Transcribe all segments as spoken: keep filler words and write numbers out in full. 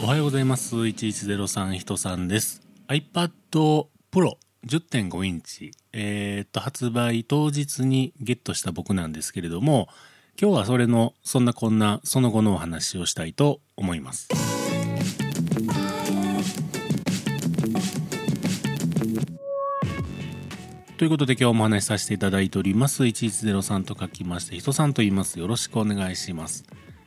おはようございます。いちいちゼロさんひとさんです。 iPad Pro じゅってんご インチ、えー、っと発売当日にゲットした僕なんですけれども、今日はそれのそんなこんなその後のお話をしたいと思います。ということで今日もお話しさせていただいております。いちいちゼロさんと書きまして人さんと言います。よろしくお願いします。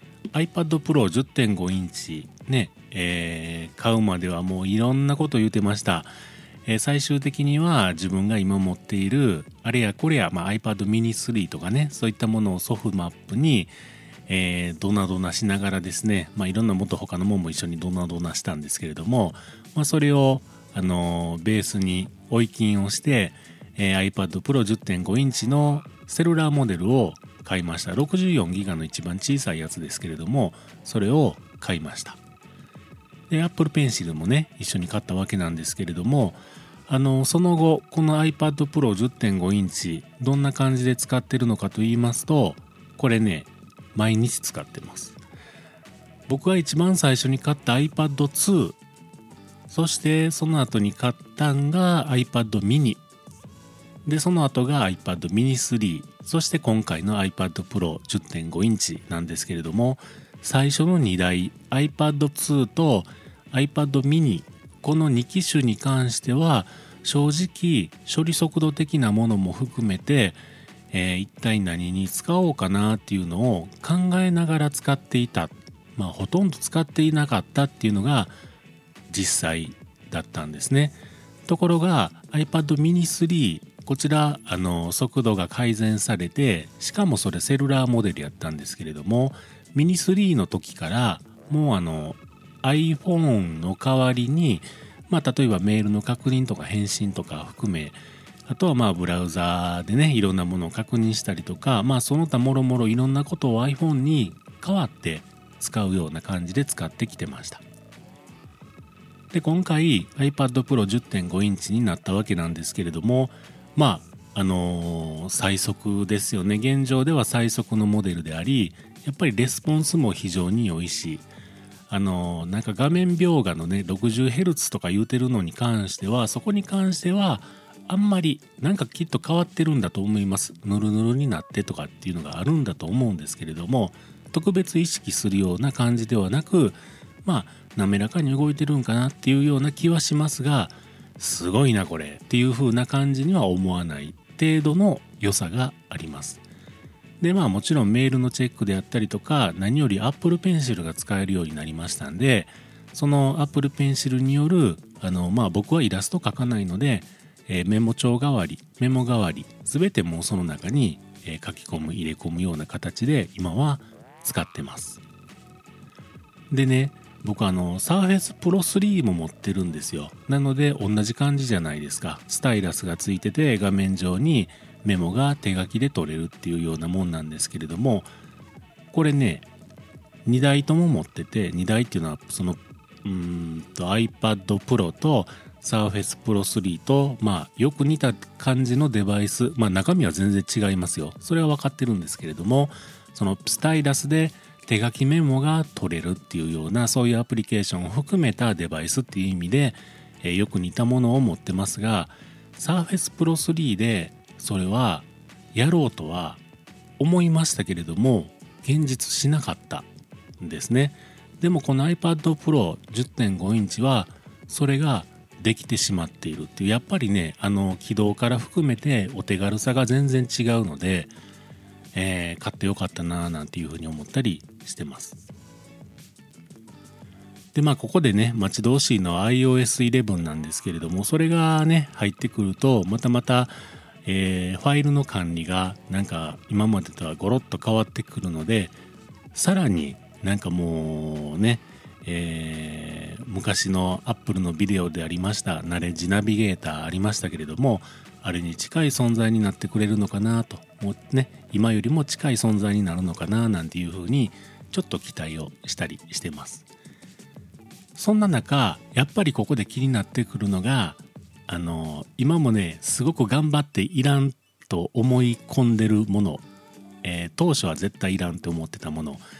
iPad Pro じゅってんご インチね、えー、買うまではもういろんなこと言ってました。えー、最終的には自分が今持っているあれやこれや、まあ、iPad mini スリーとかね、そういったものをソフマップに、えー、ドナドナしながらですね、まあ、いろんなもっと他のものも一緒にドナドナしたんですけれども、まあ、それを、あのー、ベースに追い金をして、えー、iPad Pro じゅってんご インチのセルラーモデルを買いました。ろくじゅうよんギガの一番小さいやつですけれども、それを買いました。で Apple Pencil もね一緒に買ったわけなんですけれども、あのその後この iPad Pro じゅってんご インチどんな感じで使ってるのかと言いますと、これね毎日使ってます。僕が一番最初に買った iPad ツー、そしてその後に買ったんが iPad mini で、その後が iPad mini スリー、そして今回の iPad Pro じゅってんご インチなんですけれども、最初のにだい iPad ツーと iPad mini このに機種に関しては正直処理速度的なものも含めて、えー、一体何に使おうかなっていうのを考えながら使っていた、まあほとんど使っていなかったっていうのが実際だったんですね。ところが iPad mini スリー、こちらあの速度が改善されて、しかもそれセルラーモデルやったんですけれども、ミニスリーの時からもうあの iPhone の代わりに、まあ、例えばメールの確認とか返信とか含め、あとはまあブラウザーでねいろんなものを確認したりとか、まあその他もろもろいろんなことを iPhone に代わって使うような感じで使ってきてました。で今回 iPad Pro じゅってんご インチになったわけなんですけれども、まああのー、最速ですよね。現状では最速のモデルであり、やっぱりレスポンスも非常に良いし、あのー、なんか画面描画のね ろくじゅうヘルツ とか言うてるのに関しては、そこに関してはあんまりなんかきっと変わってるんだと思います。ヌルヌルになってとかっていうのがあるんだと思うんですけれども、特別意識するような感じではなく、まあ滑らかに動いてるんかなっていうような気はしますが、すごいなこれっていう風な感じには思わない程度の良さがあります。でまあもちろんメールのチェックであったりとか、何より Apple Pencil が使えるようになりましたんで、その Apple Pencil によるあのまあ僕はイラスト描かないので、えー、メモ帳代わりメモ代わり全てもうその中に、えー、書き込む入れ込むような形で今は使ってます。でね、僕あの Surface Pro スリーも持ってるんですよ。なので同じ感じじゃないですか。スタイラスがついてて画面上にメモが手書きで取れるっていうようなもんなんですけれども、これねにだいとも持ってて、にだいっていうのはそのうーんと iPad Pro と Surface Pro スリーとまあよく似た感じのデバイス、まあ中身は全然違いますよ。それは分かってるんですけれども、そのスタイラスで手書きメモが取れるっていうような、そういうアプリケーションを含めたデバイスっていう意味で、えー、よく似たものを持ってますが、 Surface Pro スリーでそれはやろうとは思いましたけれども現実しなかったんですね。でもこの iPad Pro じゅってんご インチはそれができてしまっているっていう、やっぱりねあの起動から含めてお手軽さが全然違うので、えー、買ってよかったななんていうふうに思ったりしてます。でまあここでね待ち遠しいのは アイオーエスイレブン なんですけれども、それがね入ってくるとまたまた、えー、ファイルの管理がなんか今までとはゴロッと変わってくるので、さらになんかもうね、えー、昔の Apple のビデオでありましたナレッジナビゲーターありましたけれども、あれに近い存在になってくれるのかなと、もうね今よりも近い存在になるのかななんていうふうにちょっと期待をしたりしてます。そんな中やっぱりここで気になってくるのが、あの今もねすごく頑張っていらんと思い込んでるもの、えー、当初は絶対いらんって思ってたもの、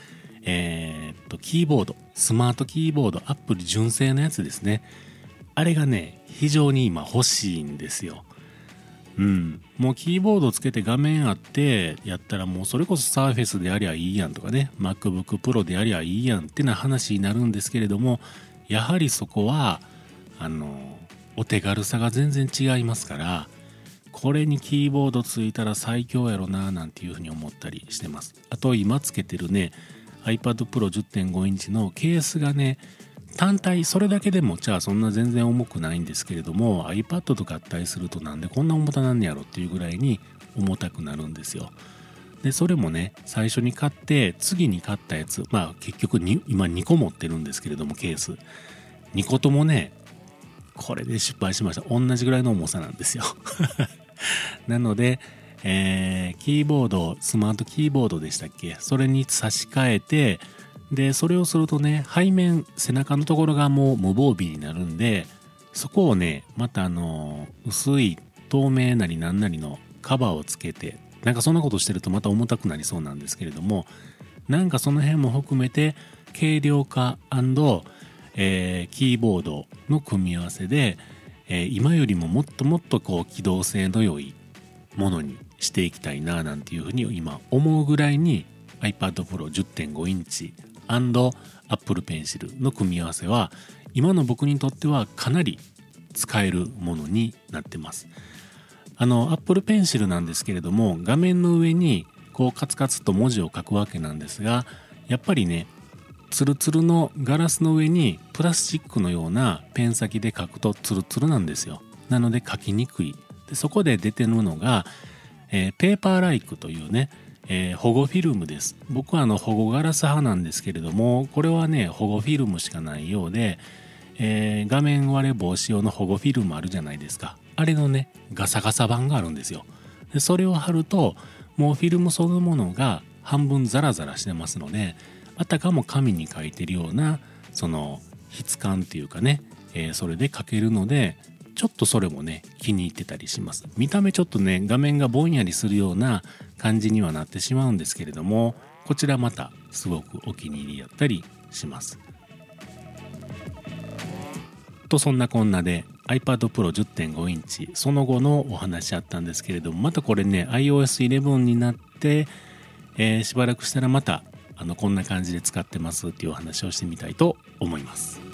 えー、っとキーボード、スマートキーボード、アップル純正のやつですね。あれがね非常に今欲しいんですよ。うん、もうキーボードつけて画面あってやったらもうそれこそサーフェスでありゃいいやんとかね、 MacBook Pro でありゃいいやんってな話になるんですけれども、やはりそこはあのお手軽さが全然違いますから、これにキーボードついたら最強やろななんていうふうに思ったりしてます。あと今つけてるね iPad Pro じゅってんご インチのケースがね、単体それだけでもじゃあそんな全然重くないんですけれども、 iPad と合体するとなんでこんな重たなんねやろっていうぐらいに重たくなるんですよ。でそれもね最初に買って次に買ったやつ、まあ結局に今にこ持ってるんですけれども、ケースにこともねこれで失敗しました。同じぐらいの重さなんですよなので、えー、キーボード、スマートキーボードでしたっけ、それに差し替えて、でそれをするとね背面背中のところがもう無防備になるんで、そこをねまたあの薄い透明なりなんなりのカバーをつけて、なんかそんなことしてるとまた重たくなりそうなんですけれども、なんかその辺も含めて軽量化&、えー、キーボードの組み合わせで、えー、今よりももっともっとこう機動性の良いものにしていきたいななんていうふうに今思うぐらいに iPad Pro じゅってんご インチ&Apple Pencil の組み合わせは今の僕にとってはかなり使えるものになってます。あの Apple Pencil なんですけれども、画面の上にこうカツカツと文字を書くわけなんですが、やっぱりねツルツルのガラスの上にプラスチックのようなペン先で書くとツルツルなんですよ。なので書きにくい。でそこで出てるのが、えー、ペーパーライクというね、えー、保護フィルムです。僕はあの保護ガラス派なんですけれども、これはね保護フィルムしかないようで、えー、画面割れ防止用の保護フィルムあるじゃないですか。あれのねガサガサ版があるんですよ。でそれを貼るともうフィルムそのものが半分ザラザラしてますので、あたかも紙に書いてるようなその質感っていうかね、えー、それで書けるのでちょっとそれもね気に入ってたりします。見た目ちょっとね画面がぼんやりするような感じにはなってしまうんですけれども、こちらまたすごくお気に入りやったりします。とそんなこんなで iPad Pro じゅってんご インチその後のお話あったんですけれども、またこれね アイオーエスイレブン になって、えー、しばらくしたらまたあのこんな感じで使ってますっていうお話をしてみたいと思います。